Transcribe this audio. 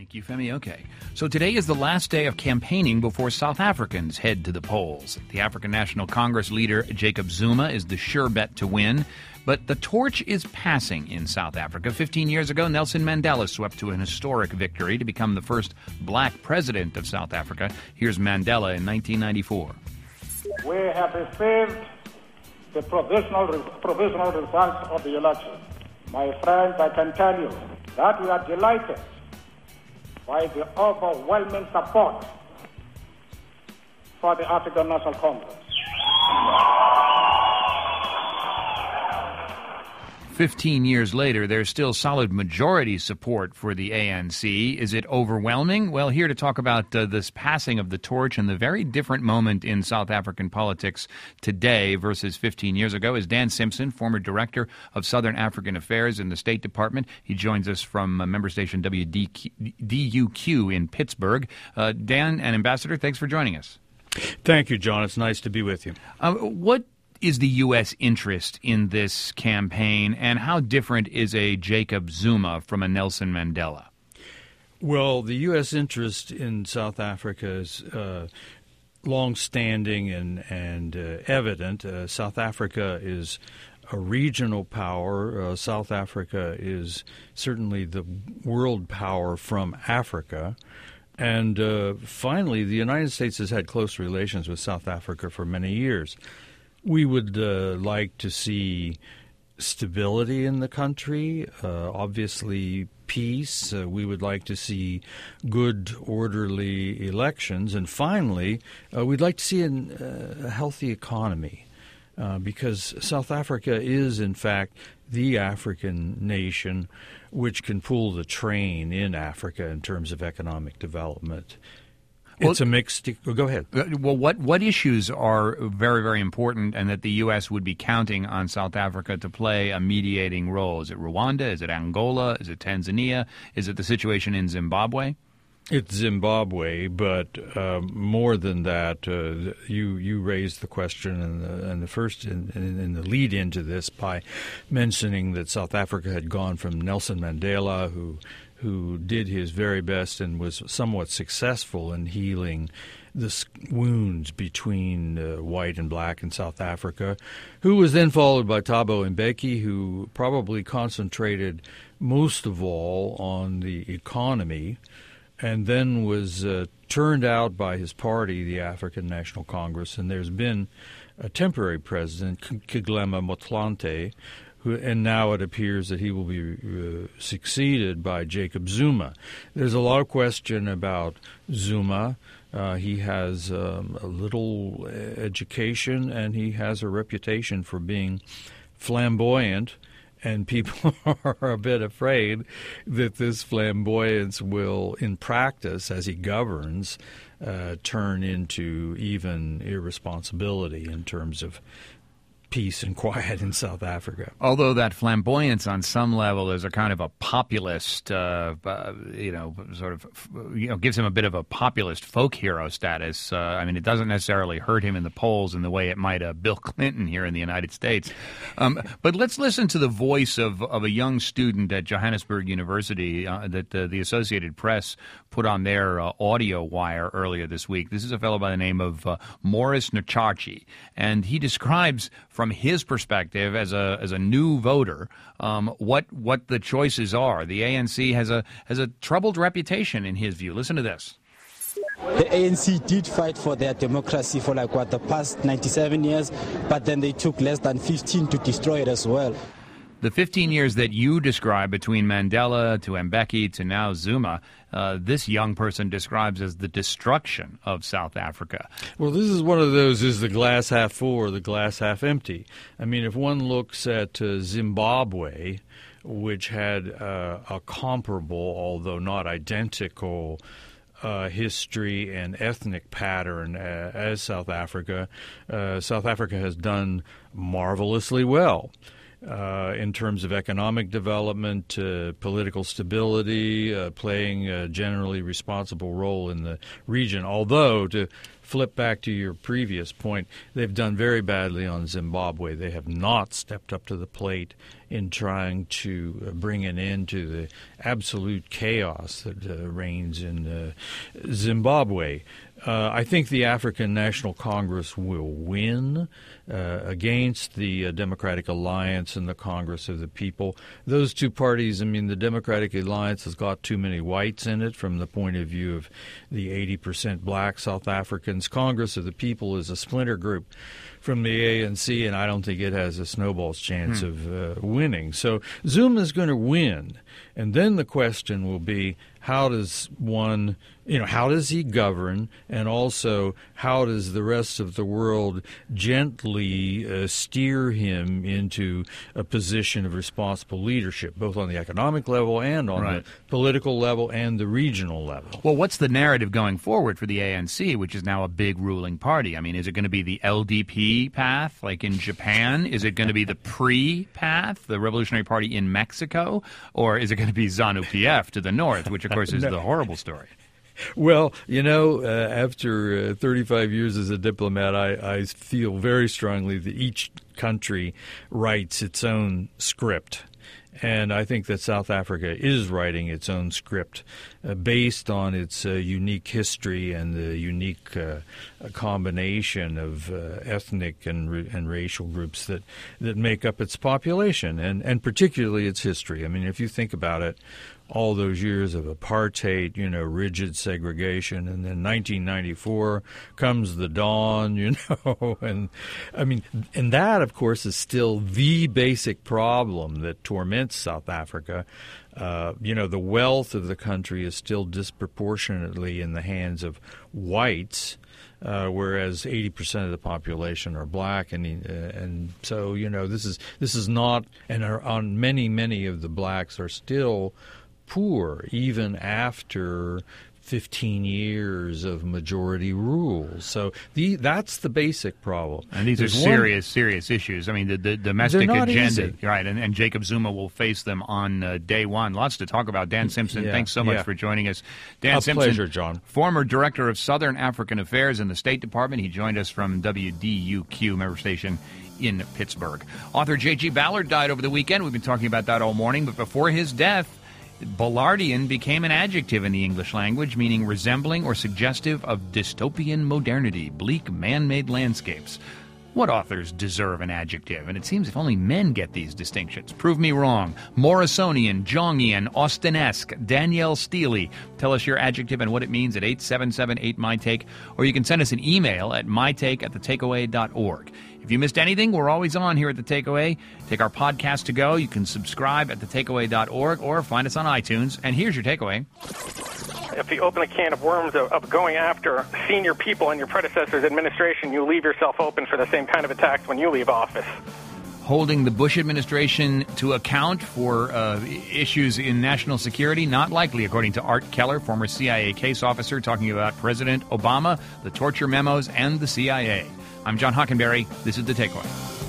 Thank you, Femi. Okay. So today is the last day of campaigning before South Africans head to the polls. The African National Congress leader, Jacob Zuma, is the sure bet to win. But the torch is passing in South Africa. 15 years ago, Nelson Mandela swept to an historic victory to become the first black president of South Africa. Here's Mandela in 1994. We have received the provisional results of the election. My friends, I can tell you that we are delighted by the overwhelming support for the African National Congress. 15 years later, there's still solid majority support for the ANC. Is it overwhelming? Well, here to talk about this passing of the torch and the very different moment in South African politics today versus 15 years ago is Dan Simpson, former director of Southern African Affairs in the State Department. He joins us from member station WDUQ in Pittsburgh. Dan and Ambassador, thanks for joining us. Thank you, John. It's nice to be with you. What is the U.S. interest in this campaign, and how different is a Jacob Zuma from a Nelson Mandela? Well, the U.S. interest in South Africa is long-standing and evident. South Africa is a regional power. South Africa is certainly the world power from Africa. And finally, the United States has had close relations with South Africa for many years. We would like to see stability in the country, obviously peace. We would like to see good, orderly elections. And finally, we'd like to see a healthy economy because South Africa is, in fact, the African nation which can pull the train in Africa in terms of economic development. It's a mixed. Go ahead. Well, what issues are very, very important and that the U.S. would be counting on South Africa to play a mediating role? Is it Rwanda? Is it Angola? Is it Tanzania? Is it the situation in Zimbabwe? It's Zimbabwe, but more than that, you raised the question in the lead into this by mentioning that South Africa had gone from Nelson Mandela, who did his very best and was somewhat successful in healing the wounds between white and black in South Africa, who was then followed by Thabo Mbeki, who probably concentrated most of all on the economy, and then was turned out by his party, the African National Congress, and there's been a temporary president, Kgalema Motlanthe, and now it appears that he will be succeeded by Jacob Zuma. There's a lot of question about Zuma. He has a little education, and he has a reputation for being flamboyant, and people are a bit afraid that this flamboyance will, in practice, as he governs, turn into even irresponsibility in terms of peace and quiet in South Africa. Although that flamboyance on some level is a kind of a populist, gives him a bit of a populist folk hero status. It doesn't necessarily hurt him in the polls in the way it might Bill Clinton here in the United States. But let's listen to the voice of a young student at Johannesburg University that the Associated Press put on their audio wire earlier this week. This is a fellow by the name of Morris Nchachi, and he describes from his perspective as a new voter, what the choices are. The ANC has a troubled reputation in his view. Listen to this. The ANC did fight for their democracy for the past 97 years, but then they took less than 15 to destroy it as well. The 15 years that you describe between Mandela to Mbeki to now Zuma, this young person describes as the destruction of South Africa. Well, this is one of those, is the glass half full or the glass half empty? If one looks at Zimbabwe, which had a comparable, although not identical, history and ethnic pattern as South Africa, South Africa has done marvelously well. In terms of economic development, political stability, playing a generally responsible role in the region. Although, to flip back to your previous point, they've done very badly on Zimbabwe. They have not stepped up to the plate in trying to bring an end to the absolute chaos that reigns in Zimbabwe. I think the African National Congress will win against the Democratic Alliance and the Congress of the People. Those two parties, I mean, the Democratic Alliance has got too many whites in it from the point of view of the 80% black South Africans. Congress of the People is a splinter group from the ANC, and I don't think it has a snowball's chance of winning. So Zuma's going to win. And then the question will be, how does he govern, and also how does the rest of the world gently steer him into a position of responsible leadership, both on the economic level and on the political level and the regional level? Well, what's the narrative going forward for the ANC, which is now a big ruling party? I mean, is it going to be the LDP path, like in Japan? Is it going to be the PRI path, the Revolutionary Party in Mexico? Or is it going to be ZANU-PF to the north, which, of course, is the horrible story? Well, after 35 years as a diplomat, I feel very strongly that each country writes its own script. And I think that South Africa is writing its own script based on its unique history and the unique combination of ethnic and racial groups that make up its population, and particularly its history. I mean, if you think about it, all those years of apartheid, rigid segregation, and then 1994 comes the dawn, and I mean, and that, of course, is still the basic problem that torments South Africa. The wealth of the country is still disproportionately in the hands of whites, whereas 80% of the population are black, and so this is not, and on many of the blacks are still poor even after 15 years of majority rule. So that's the basic problem. And these are serious issues. I mean, the domestic agenda, easy. Right? And Jacob Zuma will face them on day one. Lots to talk about. Dan Simpson, thanks so much for joining us. Dan Simpson, pleasure, John. Former Director of Southern African Affairs in the State Department. He joined us from WDUQ, member station in Pittsburgh. Author J.G. Ballard died over the weekend. We've been talking about that all morning. But before his death, Ballardian became an adjective in the English language, meaning resembling or suggestive of dystopian modernity, bleak man-made landscapes. What authors deserve an adjective? And it seems if only men get these distinctions. Prove me wrong. Morrisonian, Jongian, Austenesque, Danielle Steely. Tell us your adjective and what it means at 877-8MyTake, or you can send us an email at mytake@thetakeaway.org. If you missed anything, we're always on here at The Takeaway. Take our podcast to go. You can subscribe at thetakeaway.org or find us on iTunes. And here's your takeaway. If you open a can of worms of going after senior people in your predecessor's administration, you leave yourself open for the same kind of attacks when you leave office. Holding the Bush administration to account for issues in national security? Not likely, according to Art Keller, former CIA case officer, talking about President Obama, the torture memos, and the CIA. I'm John Hockenberry. This is The Takeaway.